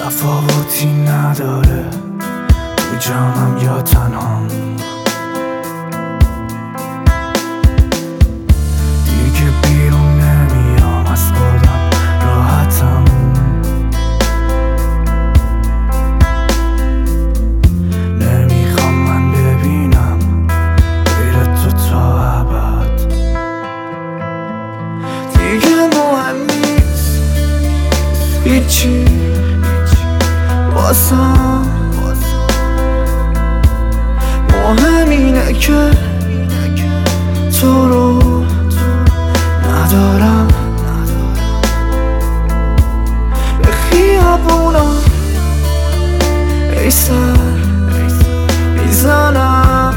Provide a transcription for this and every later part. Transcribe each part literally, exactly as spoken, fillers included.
تفاوتی نداره تو جمعم یا تنهام. دیگه بیرون نمیام از خودم، راحتم. نمیخوام من ببینم غیر تو تا ابد. دیگه مهم نیست هیچی واسم، مهم اینه که تو رو ندارم. به خیابونا ای سر میزنم،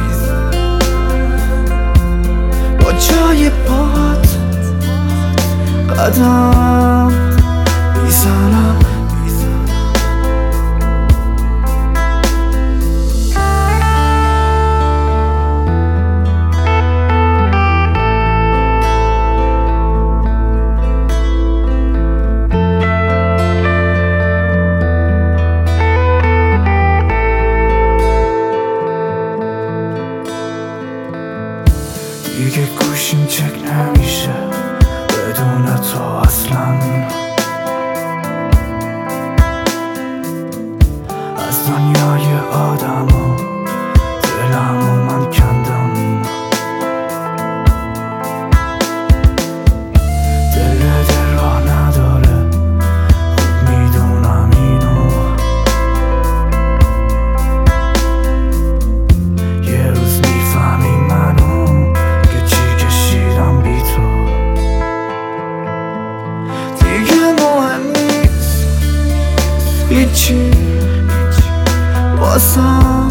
با جای پات قدم میزنم. دیگه گوشیم چک نمیشه بدون تو اصلا. از دنیای آدم و دلم و من کندم. دل دل راه نداره، خوب میدونم اینو. یه روز میفهمی منو که چی کشیدم بی تو. دیگه مهم نیست هیچی واسم،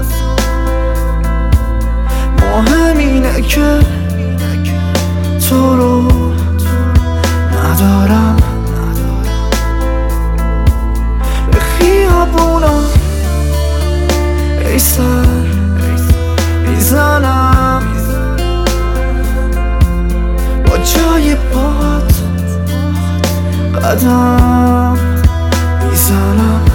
مهم اینه که تو رو ندارم. به خیابونا ای سر میزنم، با جای پات قدم میزنم.